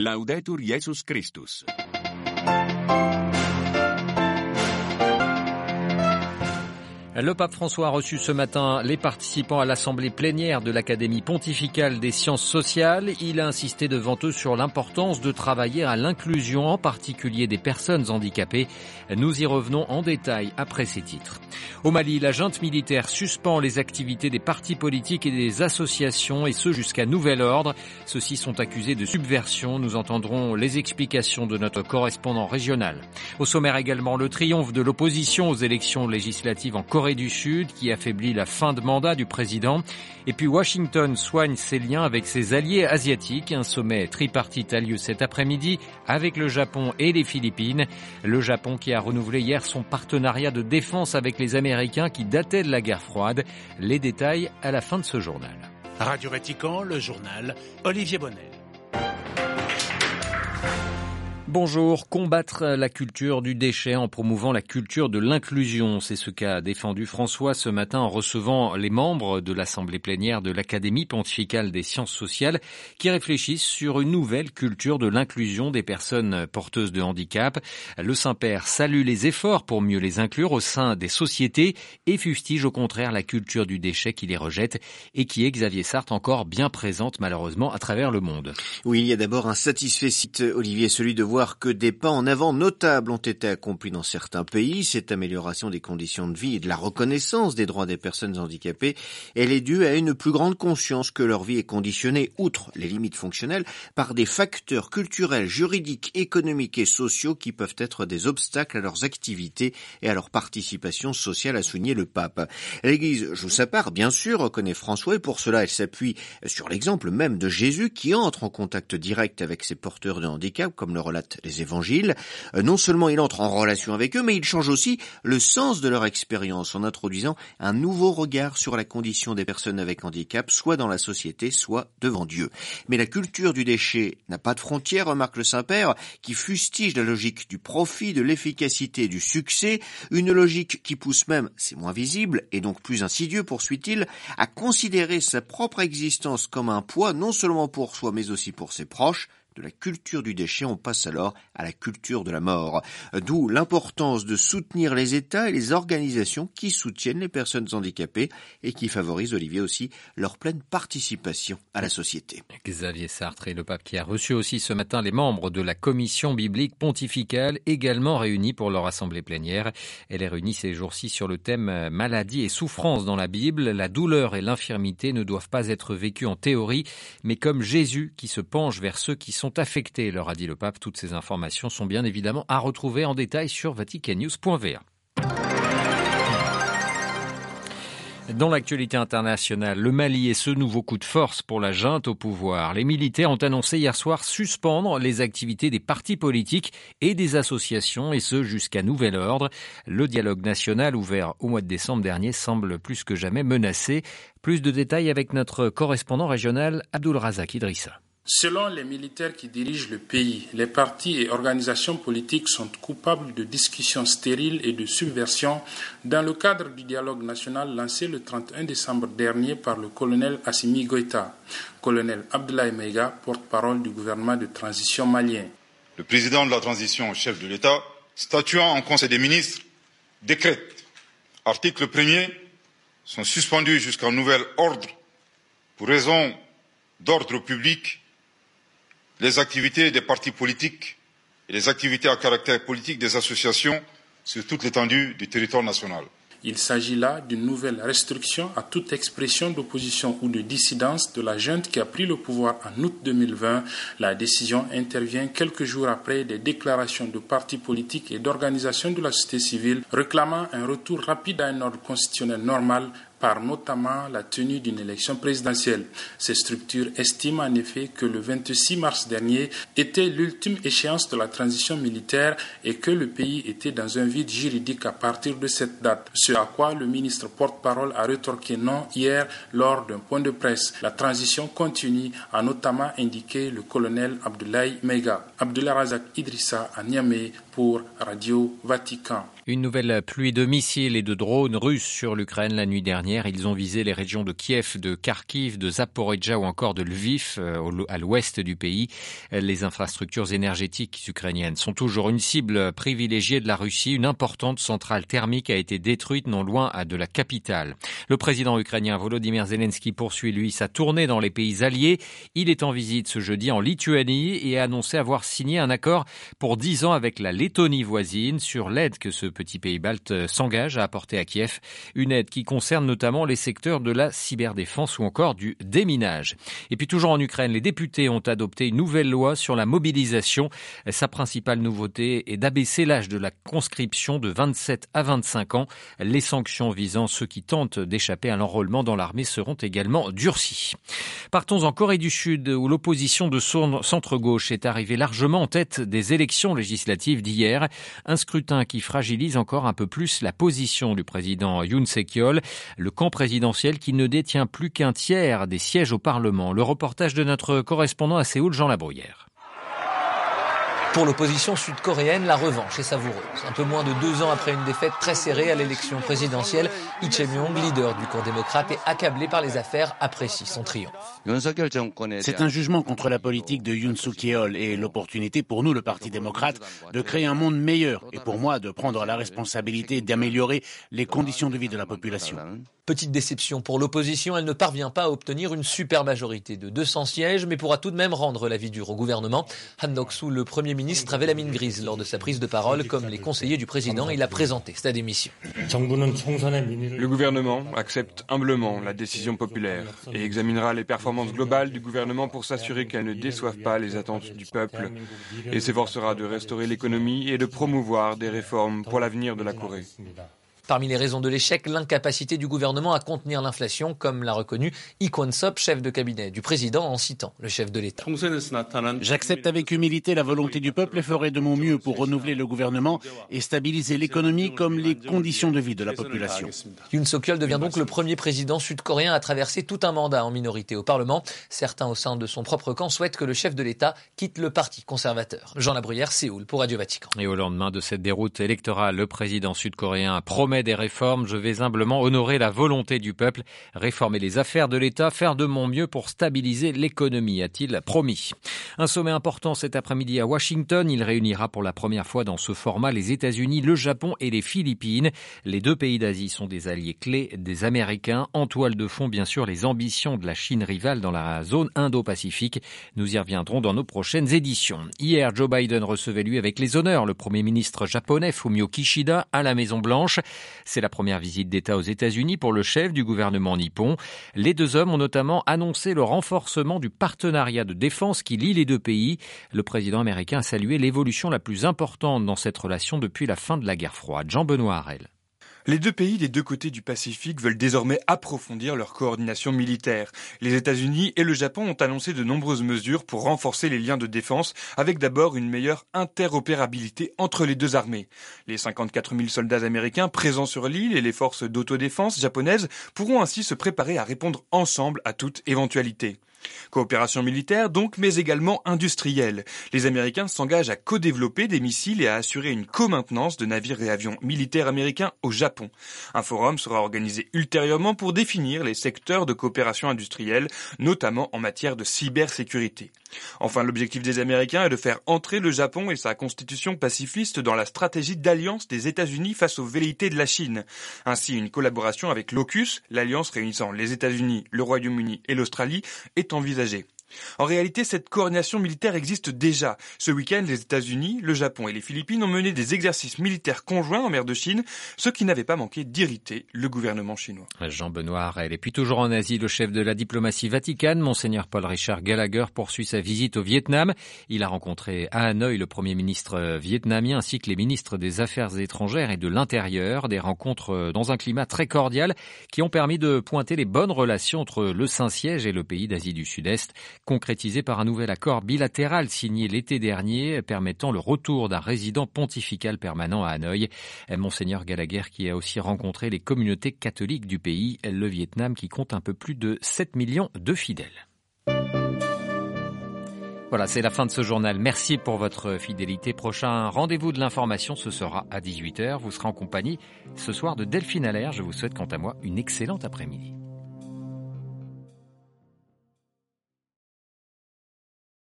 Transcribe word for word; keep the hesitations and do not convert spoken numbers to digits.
Laudetur Jesus Christus. Le pape François a reçu ce matin les participants à l'assemblée plénière de l'Académie pontificale des sciences sociales. Il a insisté devant eux sur l'importance de travailler à l'inclusion, en particulier des personnes handicapées. Nous y revenons en détail après ces titres. Au Mali, la junte militaire suspend les activités des partis politiques et des associations, et ce jusqu'à nouvel ordre. Ceux-ci sont accusés de subversion. Nous entendrons les explications de notre correspondant régional. Au sommaire également, le triomphe de l'opposition aux élections législatives en Corée du Sud, qui affaiblit la fin de mandat du président. Et puis Washington soigne ses liens avec ses alliés asiatiques. Un sommet tripartite a lieu cet après-midi avec le Japon et les Philippines. Le Japon qui a renouvelé hier son partenariat de défense avec les Américains qui datait de la guerre froide. Les détails à la fin de ce journal. Radio Vatican, le journal, Olivier Bonnel. Bonjour, combattre la culture du déchet en promouvant la culture de l'inclusion. C'est ce qu'a défendu François ce matin en recevant les membres de l'Assemblée plénière de l'Académie pontificale des sciences sociales qui réfléchissent sur une nouvelle culture de l'inclusion des personnes porteuses de handicap. Le Saint-Père salue les efforts pour mieux les inclure au sein des sociétés et fustige au contraire la culture du déchet qui les rejette et qui est, Xavier Sartre, encore bien présente malheureusement à travers le monde. Oui, il y a d'abord un satisfecit, Olivier, celui de voir que des pas en avant notables ont été accomplis dans certains pays. Cette amélioration des conditions de vie et de la reconnaissance des droits des personnes handicapées, elle est due à une plus grande conscience que leur vie est conditionnée, outre les limites fonctionnelles, par des facteurs culturels, juridiques, économiques et sociaux qui peuvent être des obstacles à leurs activités et à leur participation sociale, a souligné le pape. L'Église joue sa part, bien sûr, reconnaît François, et pour cela elle s'appuie sur l'exemple même de Jésus qui entre en contact direct avec ces porteurs de handicap, comme le relate les évangiles. Non seulement il entre en relation avec eux, mais il change aussi le sens de leur expérience en introduisant un nouveau regard sur la condition des personnes avec handicap, soit dans la société, soit devant Dieu. Mais la culture du déchet n'a pas de frontières, remarque le Saint-Père, qui fustige la logique du profit, de l'efficacité et du succès, une logique qui pousse même, c'est moins visible et donc plus insidieux, poursuit-il, à considérer sa propre existence comme un poids, non seulement pour soi, mais aussi pour ses proches. De la culture du déchet, on passe alors à la culture de la mort. D'où l'importance de soutenir les États et les organisations qui soutiennent les personnes handicapées et qui favorisent, Olivier, aussi leur pleine participation à la société. Xavier Sartre et le pape qui a reçu aussi ce matin les membres de la commission biblique pontificale, également réunis pour leur assemblée plénière. Elle est réunie ces jours-ci sur le thème maladie et souffrance dans la Bible. La douleur et l'infirmité ne doivent pas être vécues en théorie, mais comme Jésus qui se penche vers ceux qui sont affectés, leur a dit le pape. Toutes ces informations sont bien évidemment à retrouver en détail sur vatican news point v a. Dans l'actualité internationale, le Mali et ce nouveau coup de force pour la junte au pouvoir. Les militaires ont annoncé hier soir suspendre les activités des partis politiques et des associations, et ce jusqu'à nouvel ordre. Le dialogue national ouvert au mois de décembre dernier semble plus que jamais menacé. Plus de détails avec notre correspondant régional Abdul Razak Idrissa. Selon les militaires qui dirigent le pays, les partis et organisations politiques sont coupables de discussions stériles et de subversion dans le cadre du dialogue national lancé le trente et un décembre dernier par le colonel Assimi Goïta. Colonel Abdoulaye Maïga, porte-parole du gouvernement de transition malien. Le président de la transition, chef de l'État, statuant en Conseil des ministres, décrète, article premier, sont suspendus jusqu'à nouvel ordre pour raison d'ordre public les activités des partis politiques et les activités à caractère politique des associations sur toute l'étendue du territoire national. Il s'agit là d'une nouvelle restriction à toute expression d'opposition ou de dissidence de la junte qui a pris le pouvoir en août deux mille vingt. La décision intervient quelques jours après des déclarations de partis politiques et d'organisations de la société civile réclamant un retour rapide à un ordre constitutionnel normal, par notamment la tenue d'une élection présidentielle. Ces structures estiment en effet que le vingt-six mars dernier était l'ultime échéance de la transition militaire et que le pays était dans un vide juridique à partir de cette date. Ce à quoi le ministre porte-parole a rétorqué non hier lors d'un point de presse. La transition continue, a notamment indiqué le colonel Abdoulaye Maïga. Abdoulaye Razak Idrissa à Niamey pour Radio Vatican. Une nouvelle pluie de missiles et de drones russes sur l'Ukraine la nuit dernière. dernière. Ils ont visé les régions de Kiev, de Kharkiv, de Zaporijjia ou encore de Lviv, à l'ouest du pays. Les infrastructures énergétiques ukrainiennes sont toujours une cible privilégiée de la Russie. Une importante centrale thermique a été détruite non loin de la capitale. Le président ukrainien Volodymyr Zelensky poursuit, lui, sa tournée dans les pays alliés. Il est en visite ce jeudi en Lituanie et a annoncé avoir signé un accord pour dix ans avec la Lettonie voisine sur l'aide que ce petit pays balte s'engage à apporter à Kiev. Une aide qui concerne notamment les secteurs de la cyberdéfense ou encore du déminage. Et puis toujours en Ukraine, les députés ont adopté une nouvelle loi sur la mobilisation. Sa principale nouveauté est d'abaisser l'âge de la conscription de vingt-sept à vingt-cinq ans. Les sanctions visant ceux qui tentent d'échapper à l'enrôlement dans l'armée seront également durcies. Partons en Corée du Sud, où l'opposition de centre-gauche est arrivée largement en tête des élections législatives d'hier. Un scrutin qui fragilise encore un peu plus la position du président Yoon Suk-yeol, le camp présidentiel qui ne détient plus qu'un tiers des sièges au Parlement. Le reportage de notre correspondant à Séoul, Jean Labrouillère. Pour l'opposition sud-coréenne, la revanche est savoureuse. Un peu moins de deux ans après une défaite très serrée à l'élection présidentielle, Lee Jae-myung, leader du camp démocrate et accablé par les affaires, apprécie son triomphe. C'est un jugement contre la politique de Yoon Suk-yeol et l'opportunité pour nous, le Parti démocrate, de créer un monde meilleur et pour moi de prendre la responsabilité d'améliorer les conditions de vie de la population. Petite déception pour l'opposition, elle ne parvient pas à obtenir une super majorité de deux cents sièges, mais pourra tout de même rendre la vie dure au gouvernement. Han Nok-soo, le Premier ministre, avait la mine grise lors de sa prise de parole. Comme les conseillers du président, il a présenté sa démission. Le gouvernement accepte humblement la décision populaire et examinera les performances globales du gouvernement pour s'assurer qu'elles ne déçoivent pas les attentes du peuple et s'efforcera de restaurer l'économie et de promouvoir des réformes pour l'avenir de la Corée. Parmi les raisons de l'échec, l'incapacité du gouvernement à contenir l'inflation, comme l'a reconnu Lee Kwon-sop, chef de cabinet du président, en citant le chef de l'État. J'accepte avec humilité la volonté du peuple et ferai de mon mieux pour renouveler le gouvernement et stabiliser l'économie comme les conditions de vie de la population. Yoon Suk-yeol devient donc le premier président sud-coréen à traverser tout un mandat en minorité au Parlement. Certains au sein de son propre camp souhaitent que le chef de l'État quitte le parti conservateur. Jean Labruyère, Séoul, pour Radio Vatican. Et au lendemain de cette déroute électorale, le président sud-coréen promet des réformes. Je vais humblement honorer la volonté du peuple, réformer les affaires de l'État, faire de mon mieux pour stabiliser l'économie, a-t-il promis. Un sommet important cet après-midi à Washington. Il réunira pour la première fois dans ce format les États-Unis, le Japon et les Philippines. Les deux pays d'Asie sont des alliés clés des Américains. En toile de fond, bien sûr, les ambitions de la Chine rivale dans la zone Indo-Pacifique. Nous y reviendrons dans nos prochaines éditions. Hier, Joe Biden recevait lui avec les honneurs le Premier ministre japonais Fumio Kishida à la Maison-Blanche. C'est la première visite d'État aux États-Unis pour le chef du gouvernement nippon. Les deux hommes ont notamment annoncé le renforcement du partenariat de défense qui lie les deux pays. Le président américain a salué l'évolution la plus importante dans cette relation depuis la fin de la guerre froide. Jean-Benoît Harel. Les deux pays des deux côtés du Pacifique veulent désormais approfondir leur coordination militaire. Les États-Unis et le Japon ont annoncé de nombreuses mesures pour renforcer les liens de défense, avec d'abord une meilleure interopérabilité entre les deux armées. Les cinquante-quatre mille soldats américains présents sur l'île et les forces d'autodéfense japonaises pourront ainsi se préparer à répondre ensemble à toute éventualité. Coopération militaire donc, mais également industrielle. Les Américains s'engagent à co-développer des missiles et à assurer une co-maintenance de navires et avions militaires américains au Japon. Un forum sera organisé ultérieurement pour définir les secteurs de coopération industrielle, notamment en matière de cybersécurité. Enfin, l'objectif des Américains est de faire entrer le Japon et sa constitution pacifiste dans la stratégie d'alliance des États-Unis face aux velléités de la Chine. Ainsi, une collaboration avec l'AUKUS, l'alliance réunissant les États-Unis, le Royaume-Uni et l'Australie, est envisagée. En réalité, cette coordination militaire existe déjà. Ce week-end, les États-Unis, le Japon et les Philippines ont mené des exercices militaires conjoints en mer de Chine, ce qui n'avait pas manqué d'irriter le gouvernement chinois. Jean-Benoît Harel. Et puis toujours en Asie, le chef de la diplomatie vaticane, Monseigneur Paul-Richard Gallagher, poursuit sa visite au Vietnam. Il a rencontré à Hanoï le Premier ministre vietnamien ainsi que les ministres des Affaires étrangères et de l'Intérieur. Des rencontres dans un climat très cordial qui ont permis de pointer les bonnes relations entre le Saint-Siège et le pays d'Asie du Sud-Est, concrétisé par un nouvel accord bilatéral signé l'été dernier permettant le retour d'un résident pontifical permanent à Hanoï. Monseigneur Gallagher qui a aussi rencontré les communautés catholiques du pays, le Vietnam qui compte un peu plus de sept millions de fidèles. Voilà, c'est la fin de ce journal. Merci pour votre fidélité. Prochain rendez-vous de l'information, ce sera à dix-huit heures. Vous serez en compagnie ce soir de Delphine Allaire. Je vous souhaite quant à moi une excellente après-midi.